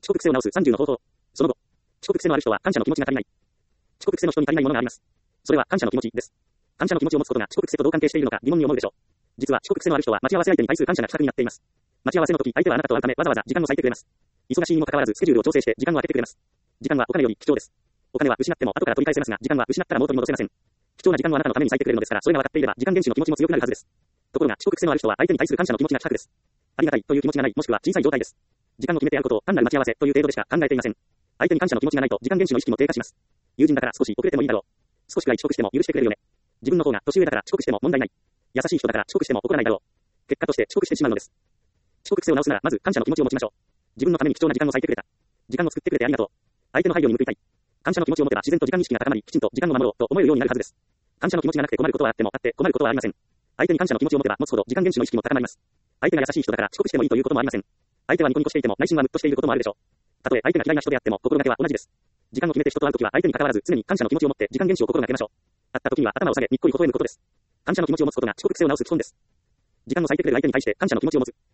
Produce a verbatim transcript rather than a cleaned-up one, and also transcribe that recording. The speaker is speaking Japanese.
遅刻癖を直すさんじゅうの方法。その後、遅刻癖のある人は感謝の気持ちが足りない。遅刻癖の人に足りないものがあります。それは感謝の気持ちです。感謝の気持ちを持つことが遅刻癖とどう関係しているのか疑問に思うでしょう。実は遅刻癖のある人は待ち合わせ相手に対する感謝が比較になっています。待ち合わせの時、相手はあなたと会うためわざわざ時間を割いてくれます。忙しいにもかかわらずスケジュールを調整して時間を空けてくれます。時間はお金より貴重です。お金は失っても後から取り返せますが、時間は失ったら元に戻せません。貴重な時間をあなたのために割いてくれるのですから、それが分かっていれば時間厳守の気持ちも強くなるはずです。ところが遅刻癖のある人は相手に対する感謝の気持ちが希薄です。ありがたいという気持ちがない、もしくは小さい状態です。時間を決めてやることを単なる待ち合わせという程度でしか考えていません。相手に感謝の気持ちがないと時間厳守の意識も低下します。友人だから少し遅れてもいいだろう。少しくらい遅刻しても許してくれるよね。自分の方が年上だから遅刻しても問題ない。優しい人だから遅刻しても怒らないだろう。結果として遅刻してしまうのです。遅刻癖を直すならまず感謝の気持ちを持ちましょう。自分のために貴重な時間を割いてくれた。時間を作ってくれてありがとう。相手の配慮に報いたい。感謝の気持ちを持てば自然と時間意識が高まり、きちんと時間を守ろうと思えるようになるはずです。感謝の気持ちがなくて困ることはあってもあって困ることはありません。相手に感謝の気持ちを持てば持つほど時間厳守の意識も高まります。相手が優しい人だから遅刻してもいいということもありません。相手はニコニコしていても内心はムッとしていることもあるでしょう。たとえ相手が嫌いな人であっても心がけは同じです。時間を決めて人と会うときは相手に関わらず常に感謝の気持ちを持って時間厳守を心がけましょう。会ったときには頭を下げにっこり微笑むことです。感謝の気持ちを持つことが遅刻癖を直す基本です。時間を割いてくれる相手に対して感謝の気持ちを持つ。